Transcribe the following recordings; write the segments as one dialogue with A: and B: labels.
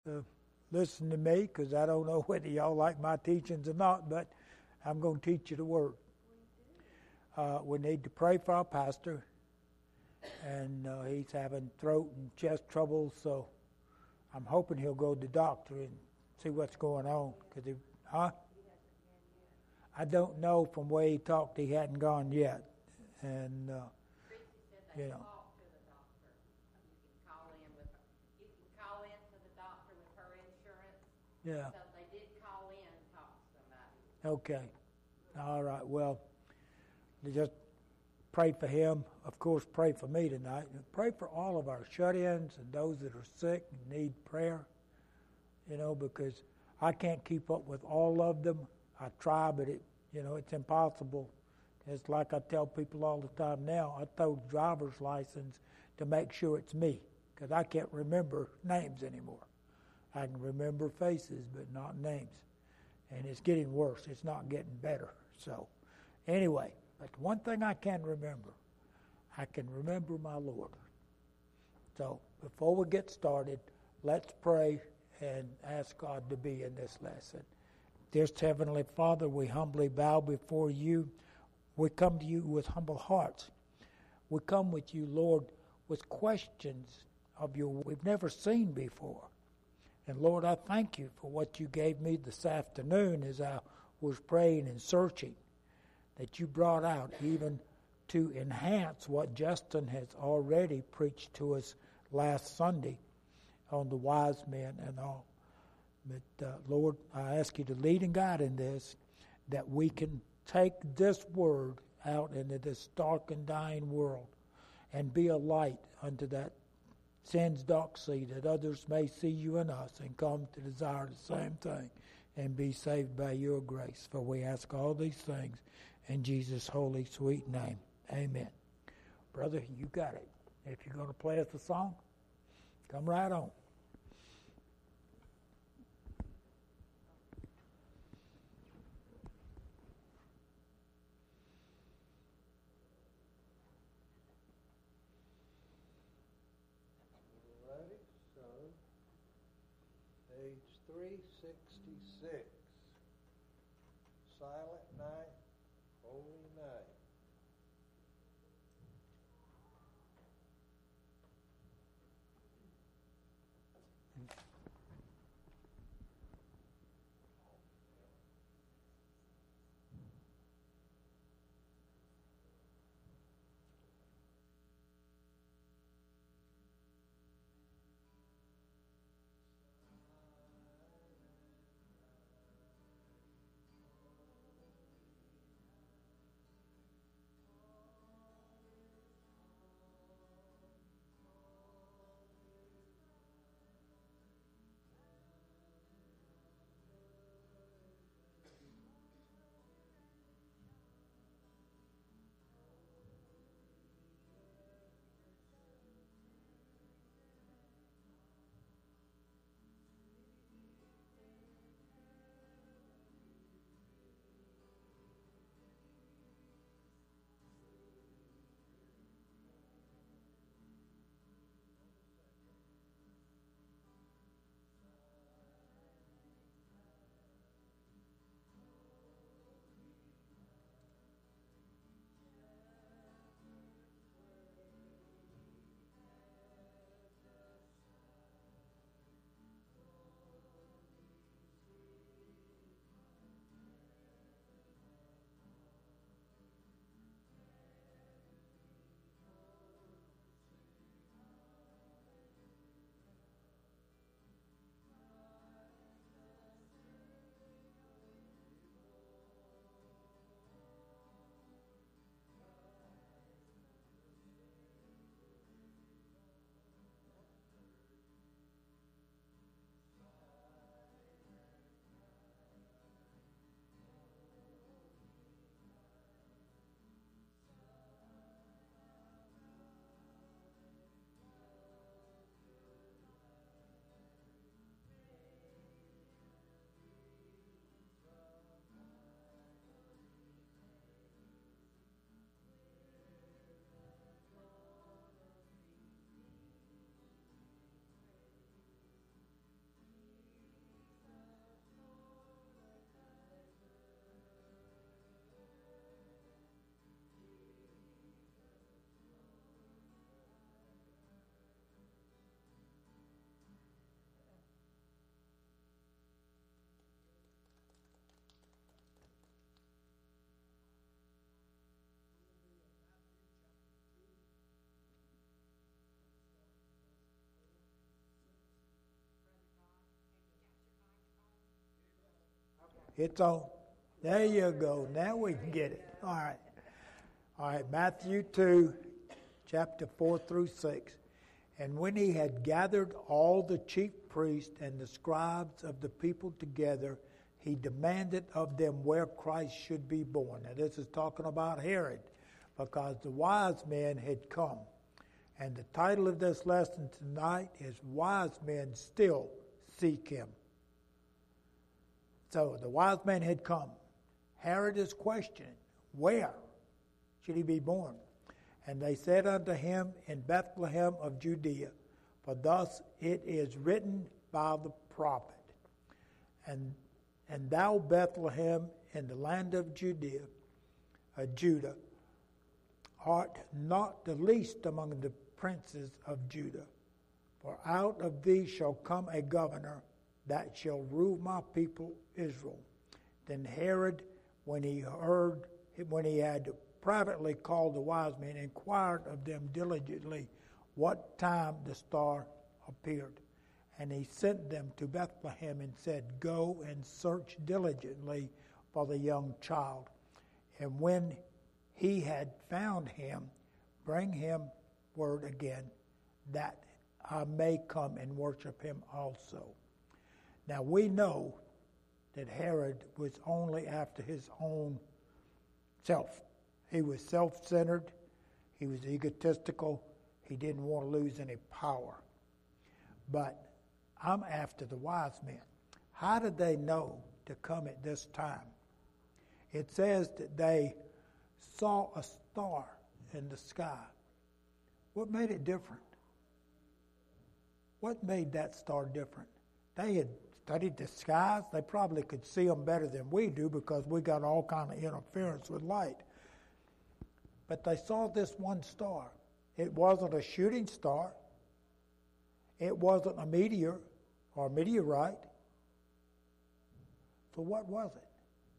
A: listen to me, because I don't know whether y'all like my teachings or not, but I'm going to teach you the Word. We need to pray for our pastor, and he's having throat and chest trouble, so I'm hoping he'll go to the doctor and see what's going on. I don't know. From the way he talked, he hadn't gone yet. And, you know.
B: Talk to the doctor. You can call in to the doctor with her insurance.
A: Yeah.
B: So they did call in and talk to somebody.
A: Okay. All right. Well, just pray for him. Of course, pray for me tonight. And pray for all of our shut-ins and those that are sick and need prayer. Because I can't keep up with all of them. I try, but it's impossible. It's like I tell people all the time now, I throw the driver's license to make sure it's me, because I can't remember names anymore. I can remember faces, but not names. And it's getting worse. It's not getting better. So, anyway, but one thing I can remember my Lord. So, before we get started, let's pray and ask God to be in this lesson. Dear Heavenly Father, we humbly bow before you. We come to you with humble hearts. We come with you, Lord, with questions of you we've never seen before. And Lord, I thank you for what you gave me this afternoon as I was praying and searching, that you brought out even to enhance what Justin has already preached to us last Sunday on the wise men and all. But Lord, I ask you to lead and guide in this, that we can take this word out into this dark and dying world and be a light unto that sin's dark sea, that others may see you in us and come to desire the same thing and be saved by your grace. For we ask all these things in Jesus' holy, sweet name. Amen. Brother, you got it. If you're going to play us a song, come right on.
C: Page 366. Silent night, holy night.
A: It's on. There you go. Now we can get it. All right. All right, Matthew 2, chapter 4 through 6. And when he had gathered all the chief priests and the scribes of the people together, he demanded of them where Christ should be born. Now this is talking about Herod, because the wise men had come. And the title of this lesson tonight is Wise Men Still Seek Him. So the wise men had come. Herod is questioning, where should he be born? And they said unto him, in Bethlehem of Judea, for thus it is written by the prophet. And thou, Bethlehem, in the land of Judah, art not the least among the princes of Judah. For out of thee shall come a governor that shall rule my people Israel. Then Herod, when he had privately called the wise men, inquired of them diligently what time the star appeared. And he sent them to Bethlehem and said, go and search diligently for the young child. And when he had found him, bring him word again, that I may come and worship him also. Now we know that Herod was only after his own self. He was self-centered. He was egotistical. He didn't want to lose any power. But I'm after the wise men. How did they know to come at this time? It says that they saw a star in the sky. What made it different? What made that star different? They had studied the skies. They probably could see them better than we do because we got all kind of interference with light. But they saw this one star. It wasn't a shooting star. It wasn't a meteor or a meteorite. So what was it?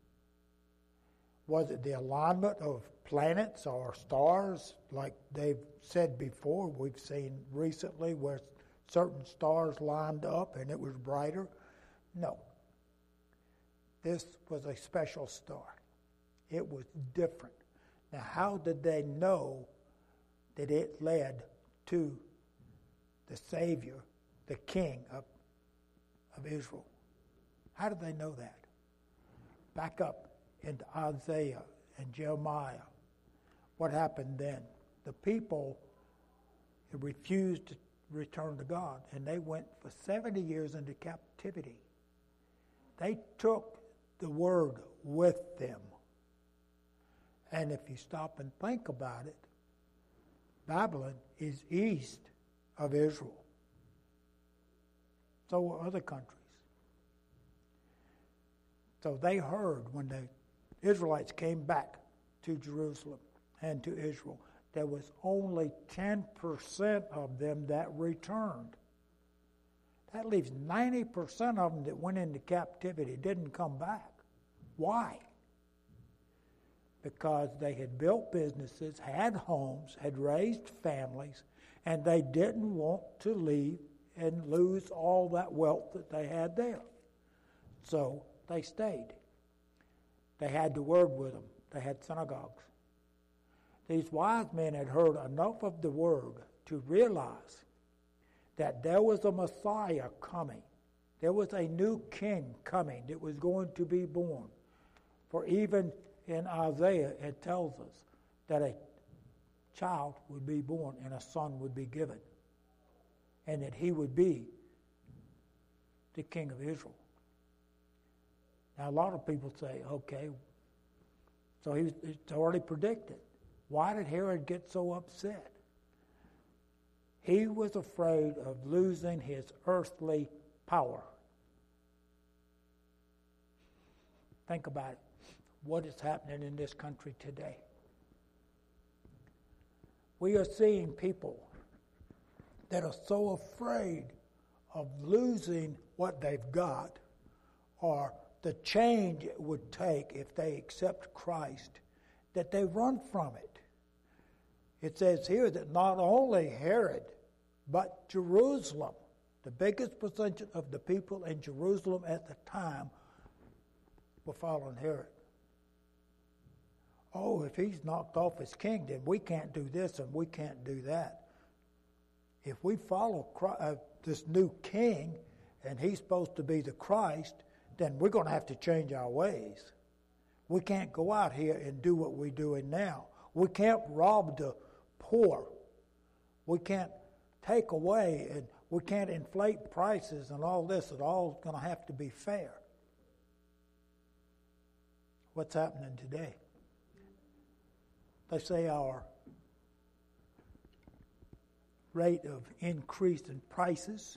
A: Was it the alignment of planets or stars like they've said before? We've seen recently where certain stars lined up and it was brighter. No. This was a special star. It was different. Now, how did they know that it led to the Savior, the King of Israel? How did they know that? Back up into Isaiah and Jeremiah. What happened then? The people refused to return to God, and they went for 70 years into captivity. They took the word with them. And if you stop and think about it, Babylon is east of Israel. So were other countries. So they heard when the Israelites came back to Jerusalem and to Israel, there was only 10% of them that returned. That leaves 90% of them that went into captivity didn't come back. Why? Because they had built businesses, had homes, had raised families, and they didn't want to leave and lose all that wealth that they had there. So they stayed. They had the word with them. They had synagogues. These wise men had heard enough of the word to realize that there was a Messiah coming. There was a new king coming that was going to be born. For even in Isaiah, it tells us that a child would be born and a son would be given, and that he would be the King of Israel. Now, a lot of people say, okay, so it's already predicted. Why did Herod get so upset? He was afraid of losing his earthly power. Think about it. What is happening in this country today? We are seeing people that are so afraid of losing what they've got or the change it would take if they accept Christ that they run from it. It says here that not only Herod, but Jerusalem, the biggest percentage of the people in Jerusalem at the time, were following Herod. Oh, if he's knocked off as king, then we can't do this and we can't do that. If we follow this new king, and he's supposed to be the Christ, then we're going to have to change our ways. We can't go out here and do what we're doing now. We can't rob the poor. We can't take away, and we can't inflate prices and all this. It's all going to have to be fair. What's happening today? They say our rate of increase in prices,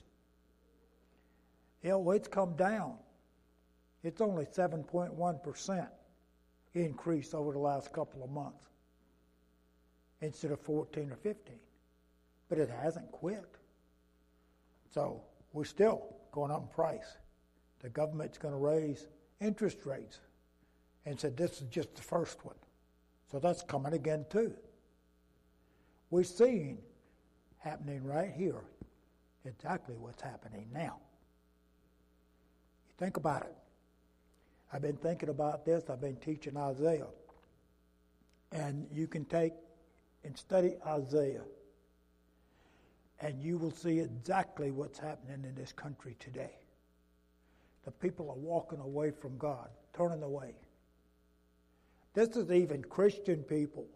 A: it's come down. It's only 7.1% increase over the last couple of months instead of 14 or 15. But it hasn't quit. So we're still going up in price. The government's going to raise interest rates and said this is just the first one. So that's coming again too. We're seeing happening right here exactly what's happening now. You think about it. I've been thinking about this. I've been teaching Isaiah. And you can take and study Isaiah, and you will see exactly what's happening in this country today. The people are walking away from God, turning away. This is even Christian people.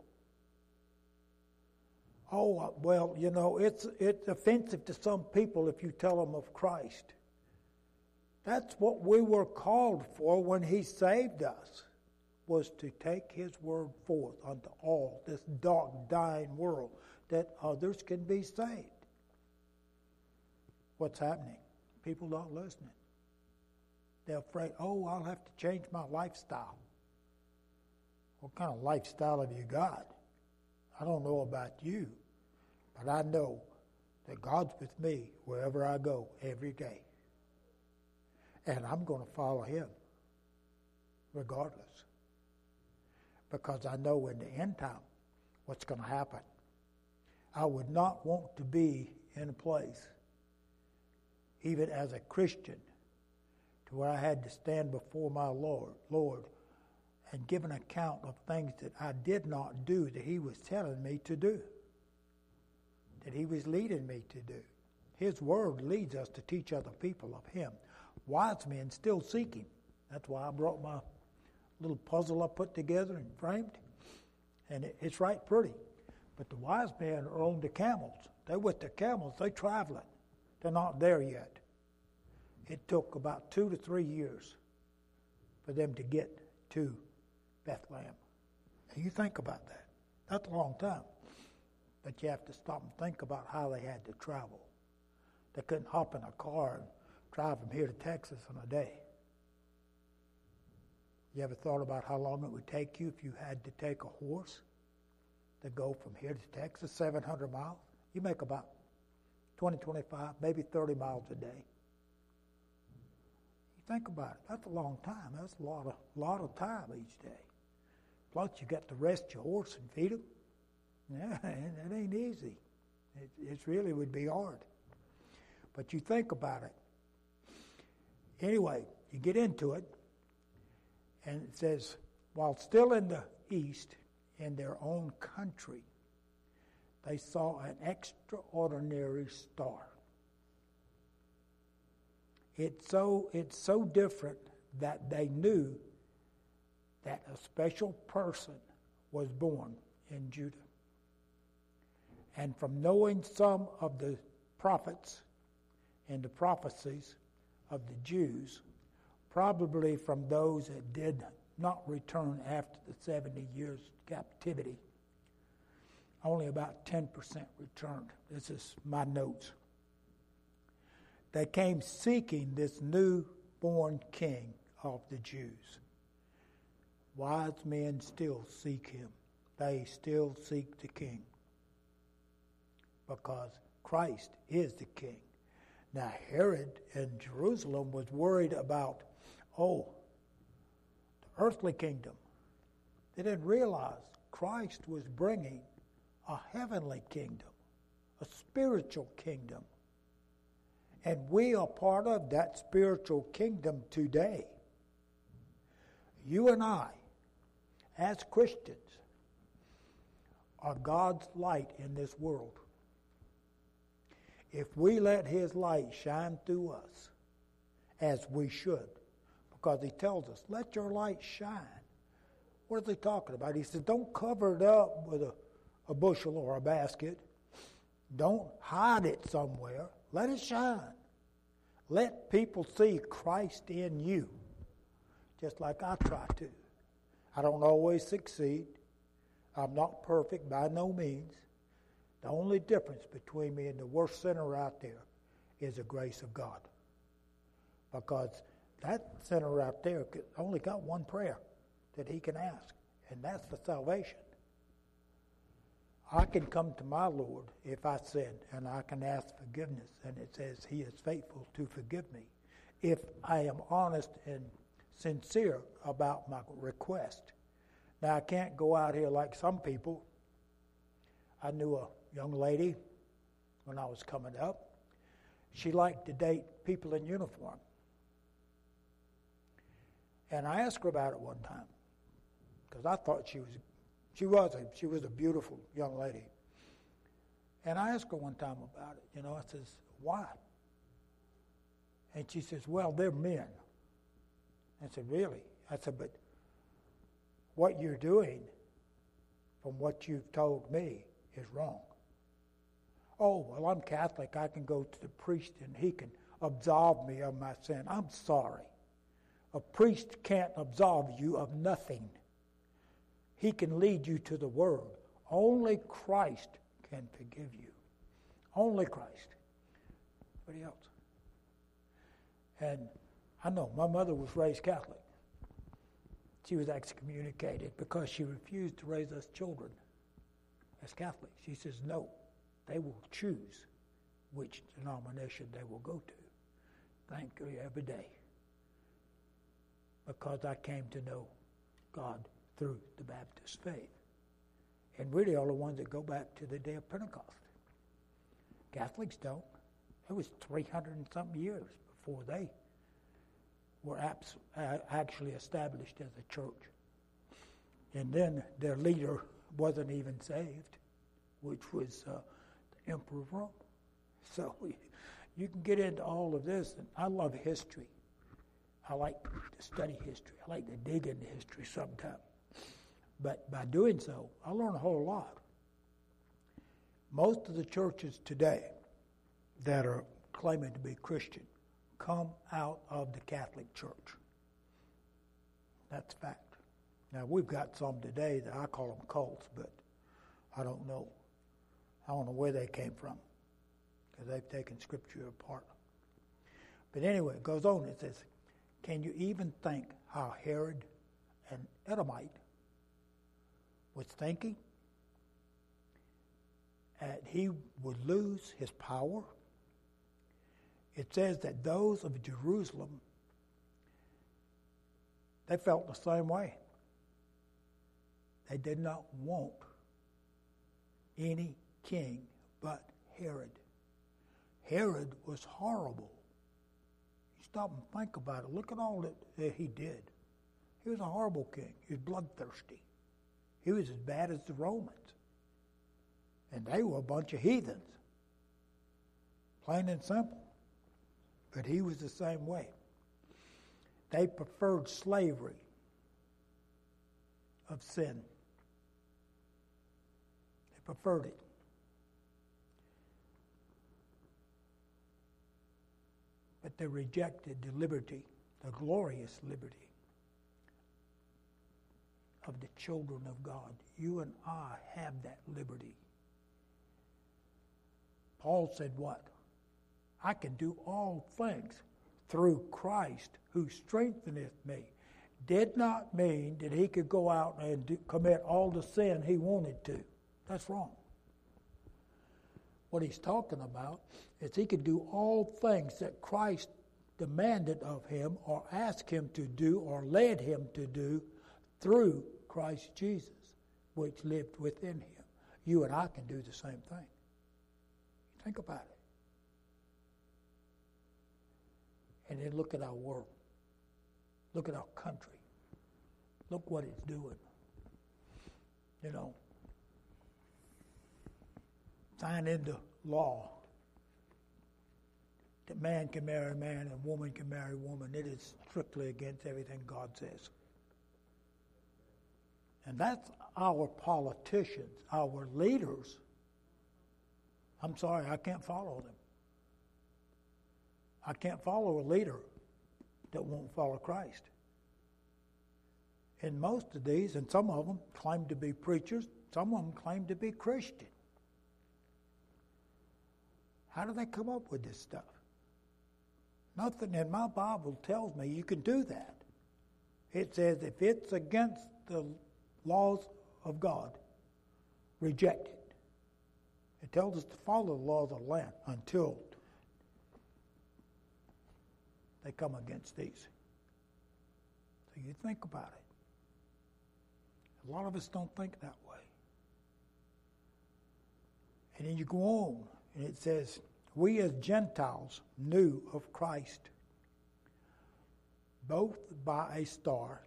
A: Oh, well, it's offensive to some people if you tell them of Christ. That's what we were called for when he saved us, was to take his word forth unto all this dark, dying world, that others can be saved. What's happening? People not listening. They're afraid, I'll have to change my lifestyle. What kind of lifestyle have you got? I don't know about you, but I know that God's with me wherever I go every day. And I'm going to follow him regardless. Because I know in the end time what's going to happen. I would not want to be in a place, even as a Christian, to where I had to stand before my Lord, and give an account of things that I did not do that he was telling me to do, that he was leading me to do. His word leads us to teach other people of him. Wise men still seek him. That's why I brought my little puzzle I put together and framed, and it's right pretty. But the wise men are on the camels. They're with the camels. They're traveling. They're not there yet. It took about 2 to 3 years for them to get to Bethlehem. And you think about that. That's a long time. But you have to stop and think about how they had to travel. They couldn't hop in a car and drive from here to Texas in a day. You ever thought about how long it would take you if you had to take a horse to go from here to Texas, 700 miles? You make about 20, 25, maybe 30 miles a day. You think about it. That's a long time. That's a lot of time each day. Plus, you got to rest your horse and feed him. Yeah, it ain't easy. It really would be hard. But you think about it. Anyway, you get into it, and it says, while still in the east, in their own country, they saw an extraordinary star. It's so different that they knew that a special person was born in Judah. And from knowing some of the prophets and the prophecies of the Jews, probably from those that did not return after the 70 years captivity, only about 10% returned. This is my notes. They came seeking this newborn king of the Jews. Wise men still seek him. They still seek the king, because Christ is the king. Now, Herod in Jerusalem was worried about, the earthly kingdom. They didn't realize Christ was bringing a heavenly kingdom, a spiritual kingdom. And we are part of that spiritual kingdom today. You and I, as Christians, are God's light in this world. If we let His light shine through us, as we should, because He tells us, let your light shine. What is He talking about? He says, don't cover it up with a bushel or a basket. Don't hide it somewhere. Let it shine. Let people see Christ in you, just like I try to. I don't always succeed. I'm not perfect by no means. The only difference between me and the worst sinner out there is the grace of God. Because that sinner out there only got one prayer that he can ask, and that's for salvation. I can come to my Lord if I sin, and I can ask forgiveness, and it says He is faithful to forgive me if I am honest and sincere about my request. Now, I can't go out here like some people. I knew a young lady when I was coming up. She liked to date people in uniform. And I asked her about it one time because I thought she was a beautiful young lady. And I asked her one time about it. I says, why? And she says, well, they're men. I said, really? I said, but what you're doing, from what you've told me, is wrong. Oh, well, I'm Catholic. I can go to the priest and he can absolve me of my sin. I'm sorry. A priest can't absolve you of nothing. He can lead you to the Word. Only Christ can forgive you. Only Christ. Nobody else. And I know my mother was raised Catholic. She was excommunicated because she refused to raise us children as Catholics. She says, no, they will choose which denomination they will go to. Thank you every day. Because I came to know God through the Baptist faith. And we're the only ones that go back to the day of Pentecost. Catholics don't. It was 300 and something years before they were actually established as a church. And then their leader wasn't even saved, which was the Emperor of Rome. So you can get into all of this, and I love history. I like to study history. I like to dig into history sometimes. But by doing so, I learn a whole lot. Most of the churches today that are claiming to be Christian come out of the Catholic Church. That's fact. Now, we've got some today that I call them cults, but I don't know. I don't know where they came from because they've taken Scripture apart. But anyway, it goes on. It says, can you even think how Herod, an Edomite, was thinking? That he would lose his power? It says that those of Jerusalem, they felt the same way. They did not want any king but Herod. Herod was horrible. You stop and think about it. Look at all that he did. He was a horrible king. He was bloodthirsty. He was as bad as the Romans. And they were a bunch of heathens. Plain and simple. But he was the same way. They preferred slavery of sin. They preferred it. But they rejected the liberty, the glorious liberty of the children of God. You and I have that liberty. Paul said what? I can do all things through Christ who strengtheneth me. Did not mean that he could go out and commit all the sin he wanted to. That's wrong. What he's talking about is he could do all things that Christ demanded of him or asked him to do or led him to do through Christ Jesus, which lived within him. You and I can do the same thing. Think about it. And then look at our world. Look at our country. Look what it's doing. You know, sign into law that man can marry man and woman can marry woman. It is strictly against everything God says. And that's our politicians, our leaders. I'm sorry, I can't follow them. I can't follow a leader that won't follow Christ. And most of these, and some of them claim to be preachers, some of them claim to be Christian. How do they come up with this stuff? Nothing in my Bible tells me you can do that. It says if it's against the laws of God, reject it. It tells us to follow the laws of the land until they come against these. So you think about it. A lot of us don't think that way. And then you go on, and it says, we as Gentiles knew of Christ, both by a star,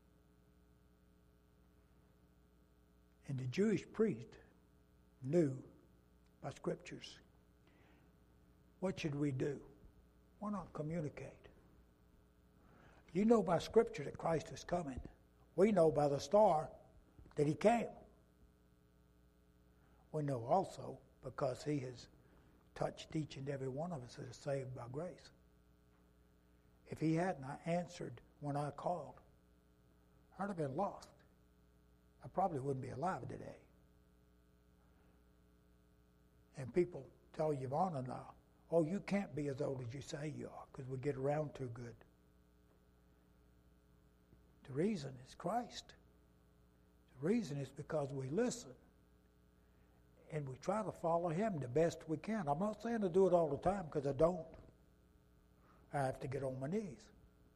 A: and the Jewish priest knew by scriptures. What should we do? Why not communicate? You know by scripture that Christ is coming. We know by the star that he came. We know also because he has touched each and every one of us that is saved by grace. If he hadn't answered when I called, I'd have been lost. I probably wouldn't be alive today. And people tell Yvonne now, oh, you can't be as old as you say you are because we get around too good. The reason is Christ. The reason is because we listen and we try to follow him the best we can. I'm not saying to do it all the time because I don't. I have to get on my knees.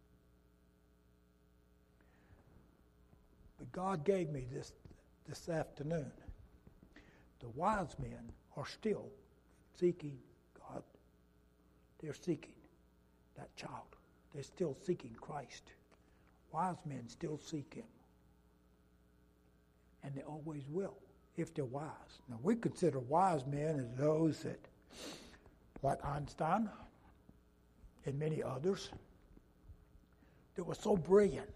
A: But God gave me this afternoon. The wise men are still seeking God. They're seeking that child. They're still seeking Christ. Wise men still seek him. And they always will, if they're wise. Now, we consider wise men as those that, like Einstein and many others, that were so brilliant.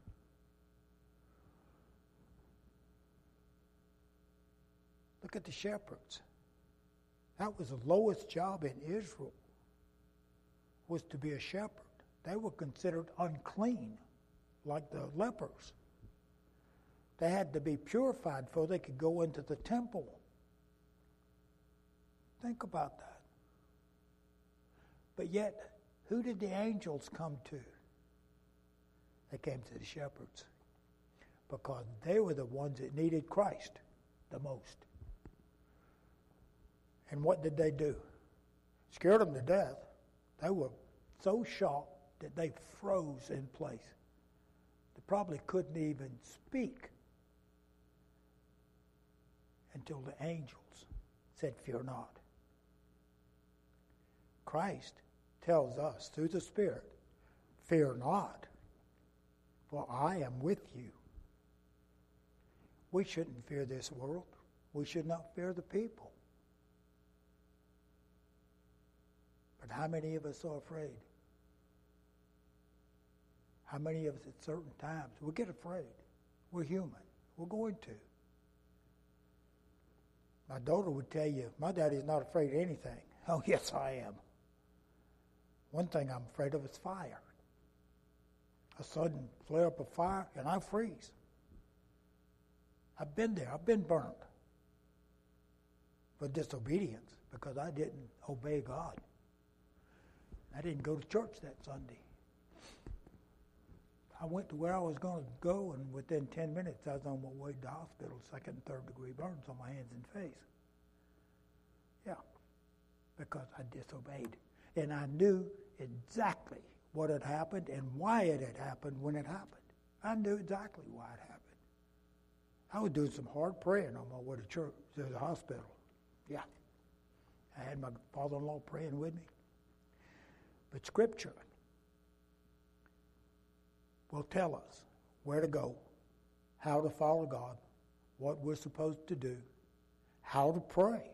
A: Look at the shepherds. That was the lowest job in Israel, was to be a shepherd. They were considered unclean, like the lepers. They had to be purified before they could go into the temple. Think about that. But yet, who did the angels come to? They came to the shepherds because they were the ones that needed Christ the most. And what did they do? Scared them to death. They were so shocked that they froze in place. They probably couldn't even speak until the angels said, "Fear not." Christ tells us through the Spirit, "Fear not, for I am with you." We shouldn't fear this world. We should not fear the people. But how many of us are afraid? How many of us at certain times, we get afraid. We're human. We're going to. My daughter would tell you, my daddy's not afraid of anything. Oh, yes, I am. One thing I'm afraid of is fire. A sudden flare up of fire, and I freeze. I've been there. I've been burnt for disobedience because I didn't obey God. I didn't go to church that Sunday. I went to where I was going to go, and within 10 minutes, I was on my way to the hospital, 2nd and 3rd degree burns on my hands and face. Yeah, because I disobeyed. And I knew exactly what had happened and why it had happened when it happened. I knew exactly why it happened. I was doing some hard praying on my way to church, to the hospital. Yeah. I had my father-in-law praying with me. But Scripture will tell us where to go how to follow God, what we're supposed to do, how to pray.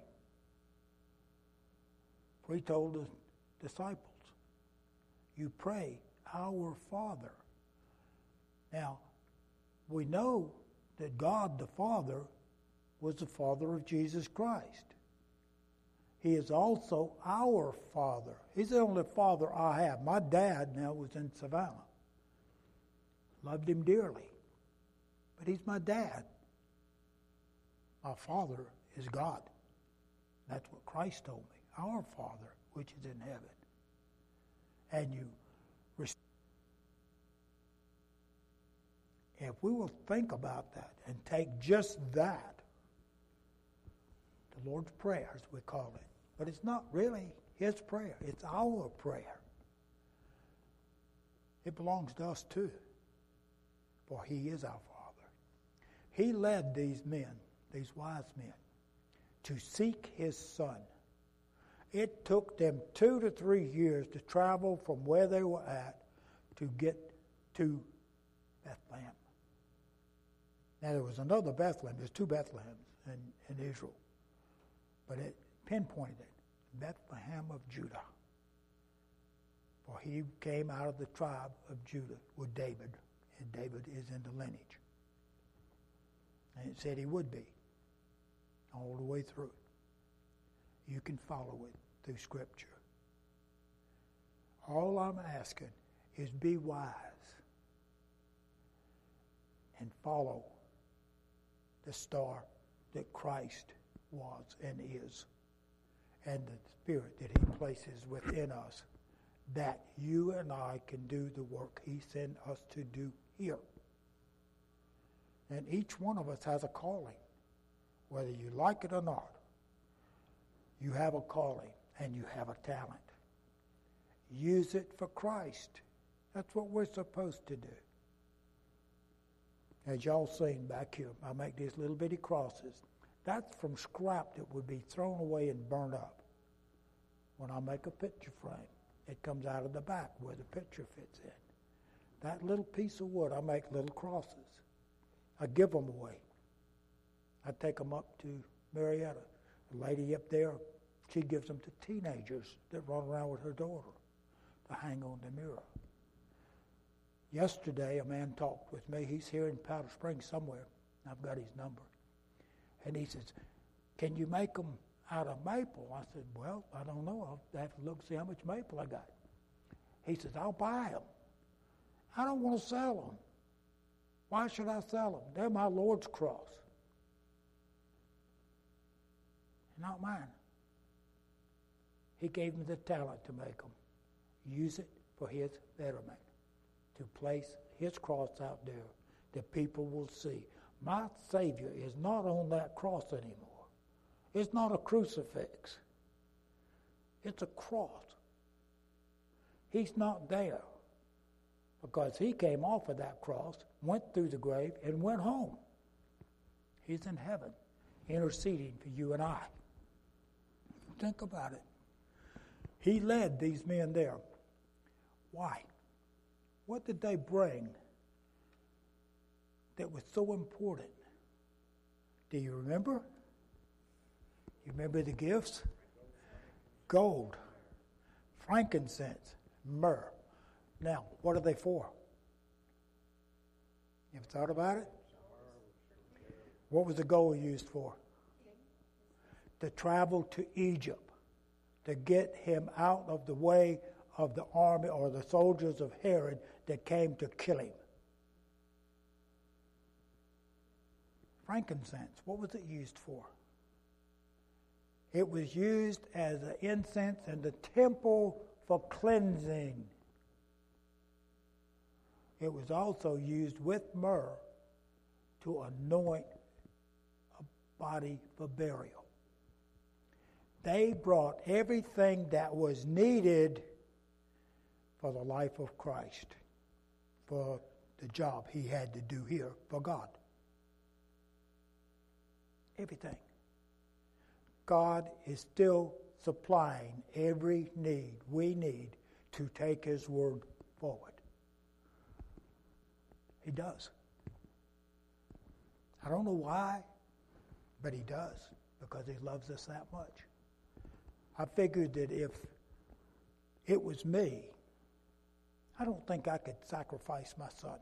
A: He told the disciples, you pray, our Father. Now, we know that God the Father was the Father of Jesus Christ. He is also our Father. He's the only Father I have. My dad now was in Savannah. Loved him dearly. But he's my dad. My Father is God. That's what Christ told me. Our Father, which is in heaven. And you if we will think about that and take just that, the Lord's Prayer, as we call it, but it's not really His prayer, it's our prayer. It belongs to us too, for He is our Father. He led these men, these wise men, to seek His Son. It took them 2 to 3 years to travel from where they were at to get to Bethlehem. Now, there was another Bethlehem. There's 2 Bethlehems in Israel. But it pinpointed it, Bethlehem of Judah. For he came out of the tribe of Judah with David, and David is in the lineage. And it said he would be all the way through. You can follow it through Scripture. All I'm asking is be wise and follow the star that Christ was and is, and the Spirit that He places within us, that you and I can do the work He sent us to do here. And each one of us has a calling, whether you like it or not. You have a calling and you have a talent. Use it for Christ. That's what we're supposed to do. As y'all seen back here, I make these little bitty crosses. That's from scrap that would be thrown away and burned up. When I make a picture frame, it comes out of the back where the picture fits in. That little piece of wood, I make little crosses. I give them away. I take them up to Marietta. The lady up there, she gives them to teenagers that run around with her daughter to hang on the mirror. Yesterday, a man talked with me. He's here in Powder Springs somewhere. I've got his number. And he says, can you make them out of maple? I said, well, I don't know. I'll have to look and see how much maple I got. He says, I'll buy them. I don't want to sell them. Why should I sell them? They're my Lord's cross. Not mine. He gave me the talent to make them. Use it for His betterment. To place His cross out there that people will see. My Savior is not on that cross anymore. It's not a crucifix. It's a cross. He's not there because He came off of that cross, went through the grave, and went home. He's in heaven, interceding for you and I. Think about it. He led these men there. Why? What did they bring that was so important? Do you remember? You remember the gifts? Gold, frankincense, myrrh. Now, what are they for? You ever thought about it? What was the gold used for? To travel to Egypt, to get him out of the way of the army or the soldiers of Herod that came to kill him. Frankincense, what was it used for? It was used as an incense in the temple for cleansing. It was also used with myrrh to anoint a body for burial. They brought everything that was needed for the life of Christ, for the job He had to do here for God. Everything. God is still supplying every need we need to take His word forward. He does. I don't know why, but he does, because he loves us that much. I figured that if it was me, I don't think I could sacrifice my son.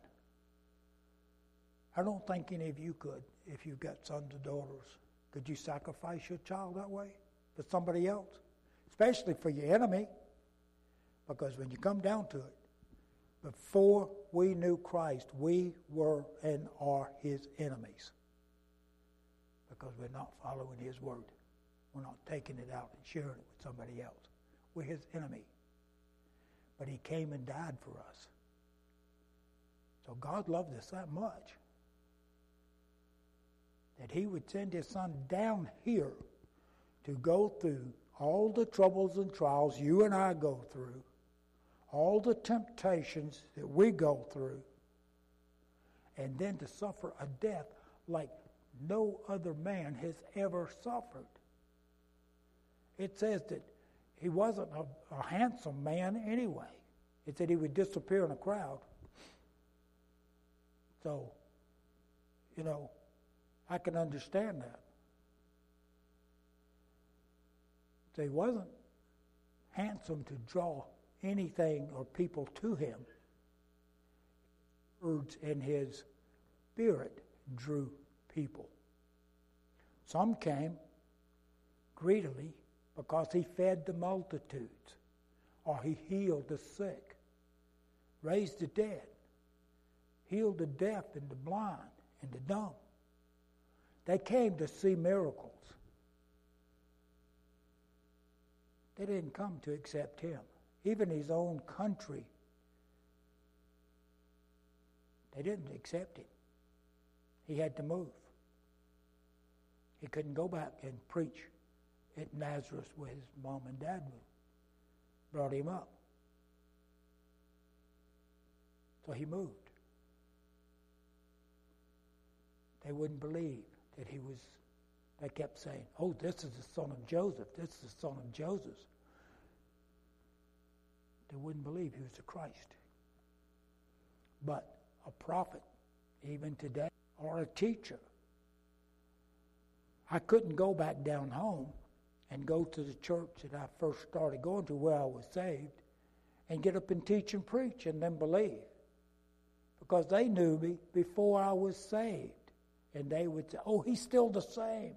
A: I don't think any of you could, if you've got sons or daughters. Could you sacrifice your child that way for somebody else? Especially for your enemy. Because when you come down to it, before we knew Christ, we were and are his enemies. Because we're not following his word. We're not taking it out and sharing it with somebody else. We're his enemy. But he came and died for us. So God loved us that much that he would send his son down here to go through all the troubles and trials you and I go through, all the temptations that we go through, and then to suffer a death like no other man has ever suffered. It says that he wasn't a handsome man anyway. It said he would disappear in a crowd. So, I can understand that. So he wasn't handsome to draw anything or people to him. Words in his spirit drew people. Some came greedily because he fed the multitudes, or he healed the sick, raised the dead, healed the deaf and the blind and the dumb. They came to see miracles. They didn't come to accept him. Even his own country, they didn't accept him. He had to move. He couldn't go back and preach at Nazareth where his mom and dad brought him up. So he moved. They wouldn't believe that he was. They kept saying, "Oh, this is the son of Joseph. This is the son of Joseph." They wouldn't believe he was the Christ. But a prophet, even today, or a teacher. I couldn't go back down home and go to the church that I first started going to where I was saved and get up and teach and preach and then believe. Because they knew me before I was saved. And they would say, "Oh, he's still the same."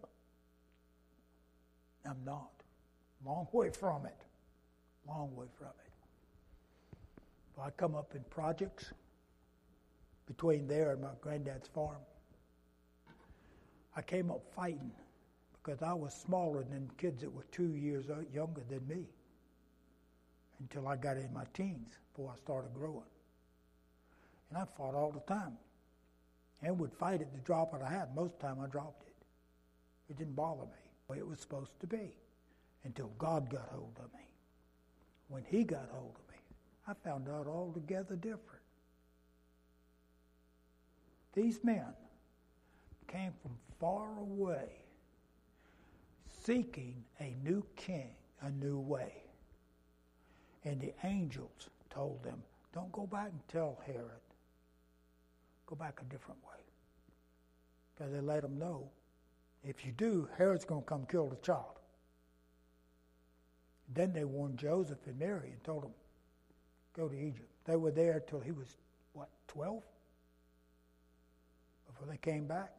A: I'm not. Long way from it. Long way from it. I come up in projects between there and my granddad's farm. I came up fighting because I was smaller than kids that were 2 years younger than me until I got in my teens before I started growing. And I fought all the time and would fight at the drop of a hat. Most of the time I dropped it. It didn't bother me the way it was supposed to be until God got hold of me. When he got hold of me, I found out altogether different. These men came from far away seeking a new king, a new way. And the angels told them, "Don't go back and tell Herod. Go back a different way." Because they let them know, if you do, Herod's going to come kill the child. Then they warned Joseph and Mary and told them, "Go to Egypt." They were there till he was, 12? Before they came back.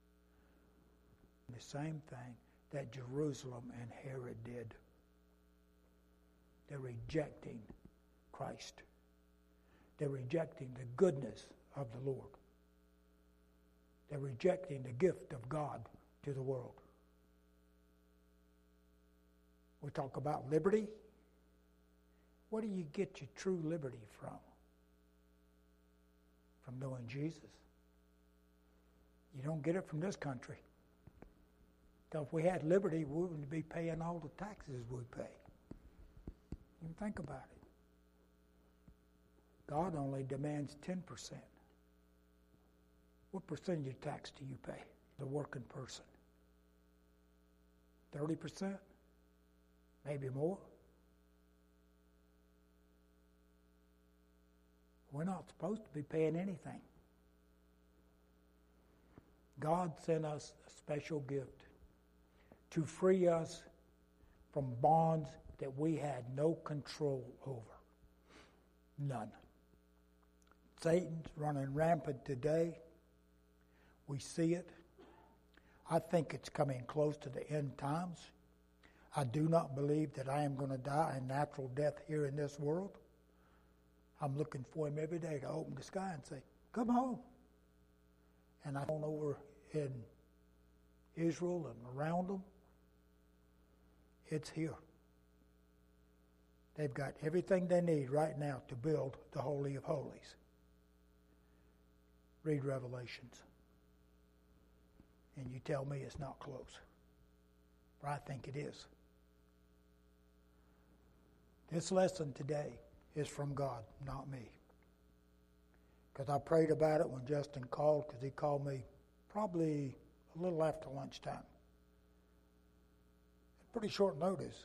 A: The same thing that Jerusalem and Herod did. They're rejecting Christ. They're rejecting the goodness of the Lord. They're rejecting the gift of God to the world. We talk about liberty. Where do you get your true liberty from? From knowing Jesus. You don't get it from this country. So if we had liberty, we wouldn't be paying all the taxes we pay. You think about it. God only demands 10%. What percentage of tax do you pay, the working person? 30%? Maybe more? We're not supposed to be paying anything. God sent us a special gift to free us from bonds that we had no control over. None. Satan's running rampant today. We see it. I think it's coming close to the end times. I do not believe that I am going to die a natural death here in this world. I'm looking for him every day to open the sky and say, come home. And I went over in Israel and around them. It's here. They've got everything they need right now to build the Holy of Holies. Read Revelations. And you tell me it's not close. But I think it is. This lesson today is from God, not me. Because I prayed about it when Justin called, because he called me probably a little after lunchtime. Pretty short notice.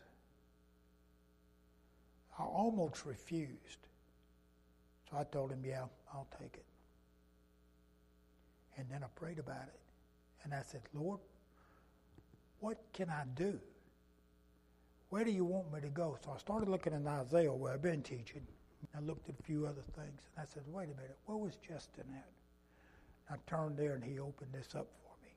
A: I almost refused. So I told him, yeah, I'll take it. And then I prayed about it. And I said, Lord, what can I do? Where do you want me to go? So I started looking in Isaiah where I've been teaching. I looked at a few other things. And I said, wait a minute, where was Justin at? I turned there and he opened this up for me.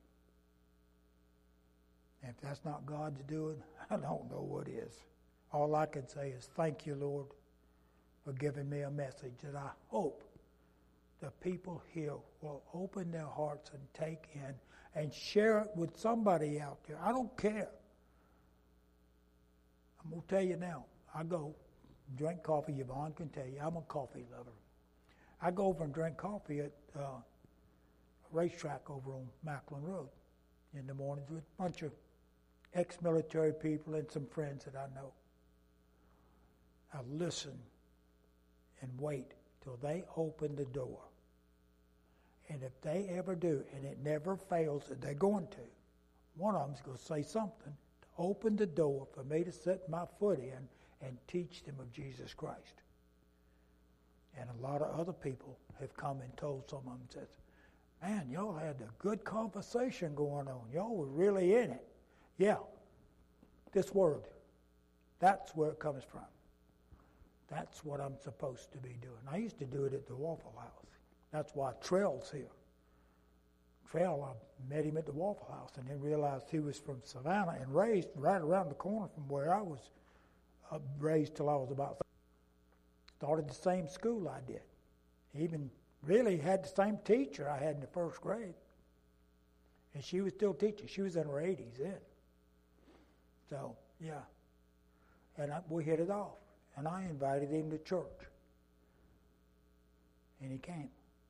A: And if that's not God's doing, I don't know what is. All I can say is thank you, Lord, for giving me a message that I hope the people here will open their hearts and take in and share it with somebody out there. I don't care. I'm going to tell you now, I go drink coffee. Yvonne can tell you, I'm a coffee lover. I go over and drink coffee at a racetrack over on Macklin Road in the mornings with a bunch of ex-military people and some friends that I know. I listen and wait till they open the door. And if they ever do, and it never fails that they're going to, one of them's going to say something to open the door for me to set my foot in and teach them of Jesus Christ. And a lot of other people have come and told some of them, says, man, y'all had a good conversation going on. Y'all were really in it. Yeah, this word, that's where it comes from. That's what I'm supposed to be doing. I used to do it at the Waffle House. That's why Trell's here. Trell, I met him at the Waffle House and then realized he was from Savannah and raised right around the corner from where I was raised till I was about. Started the same school I did. Even really had the same teacher I had in the first grade. And she was still teaching. She was in her 80s then. So, yeah. And we hit it off. And I invited him to church. And he came.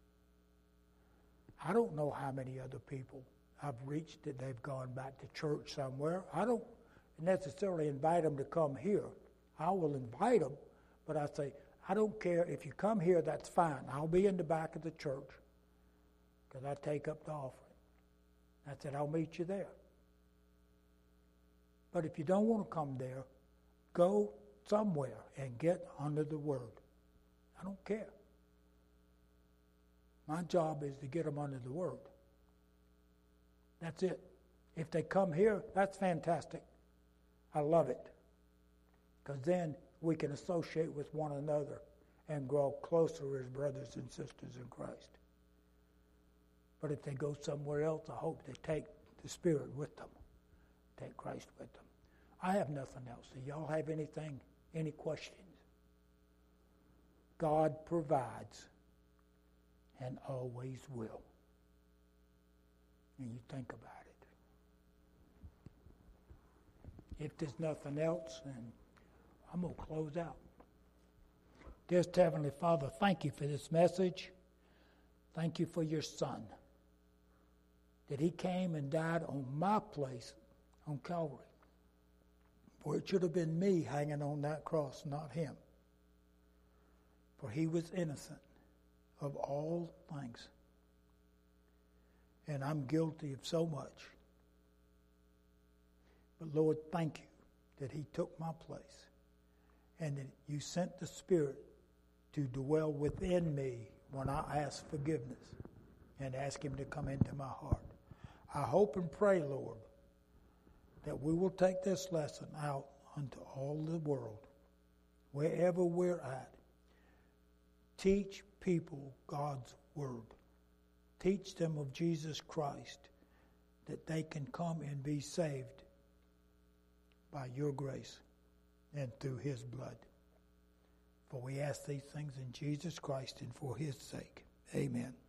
A: I don't know how many other people I've reached that they've gone back to church somewhere. I don't necessarily invite them to come here. I will invite them, but I say, I don't care. If you come here, that's fine. I'll be in the back of the church because I take up the offering. I said, I'll meet you there. But if you don't want to come there, go somewhere and get under the Word. I don't care. My job is to get them under the Word. That's it. If they come here, that's fantastic. I love it. Because then we can associate with one another and grow closer as brothers and sisters in Christ. But if they go somewhere else, I hope they take the Spirit with them. Take Christ with them. I have nothing else. Do y'all have anything, any questions? God provides and always will. And you think about it. If there's nothing else, then I'm going to close out. Dearest Heavenly Father, thank you for this message. Thank you for your Son. That he came and died on my place on Calvary. For it should have been me hanging on that cross, not him. For he was innocent of all things. And I'm guilty of so much. But Lord, thank you that he took my place and that you sent the Spirit to dwell within me when I ask forgiveness and ask him to come into my heart. I hope and pray, Lord, that we will take this lesson out unto all the world, wherever we're at. Teach people God's word. Teach them of Jesus Christ, that they can come and be saved by your grace and through his blood. For we ask these things in Jesus Christ and for his sake. Amen.